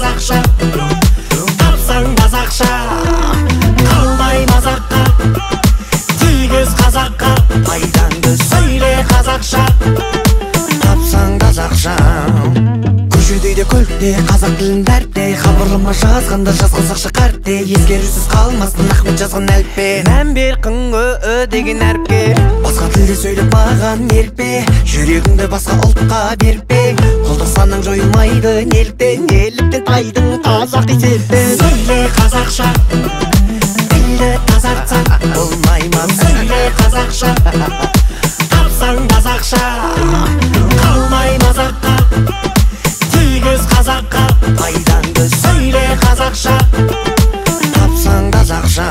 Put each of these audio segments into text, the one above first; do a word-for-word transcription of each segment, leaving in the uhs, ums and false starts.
қазақша, тапсаң тазақша, қалмай мазаққа, тигіз қазаққа, пайдаңды сөйле қазақша, тапсаң тазақша. Көшедейде көлікте, қазақ тілін дәріпте, хабарлама жазғанда жазғызақша қаріпте, ескерусіз қалмасын Ахмет жазған әліппе. Мән бер қыңы ö деген әріпке, басқа тілде сөйлеп маған ерікпе, жүрегіңді басқа ұлтқа беріппе, қолдық саның жойылмайды неліктен, неліктен тайдың қазақ есептен. Сөйле қазақша, тілді тазартсаң болмай ма? Сөйле қазақша, тапсаң тазақша, қалмай мазаққа, тигіз қазаққа, пайдаңды сөйле қазақша, тапсаң тазақша.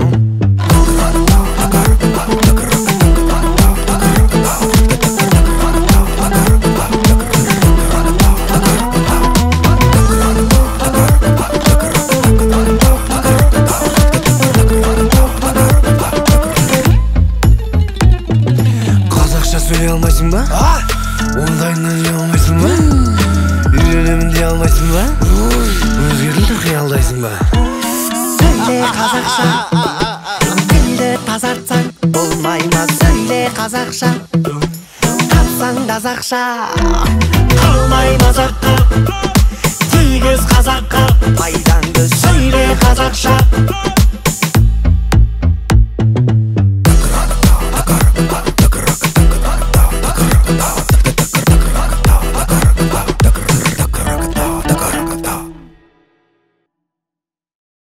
Қазақша сөйлей алмайсың ба? Ондайынан іле алмайсың ба? Үйренемін дей алмайсың ба? Өзгерді қиялдайсың ба? Сөйле қазақша, тілді тазартсаң болмай ма? Сөйле қазақша, тапсаң тазақша, қалмай мазаққа, тигіз қазаққа, пайдаңды сөйле қазақша.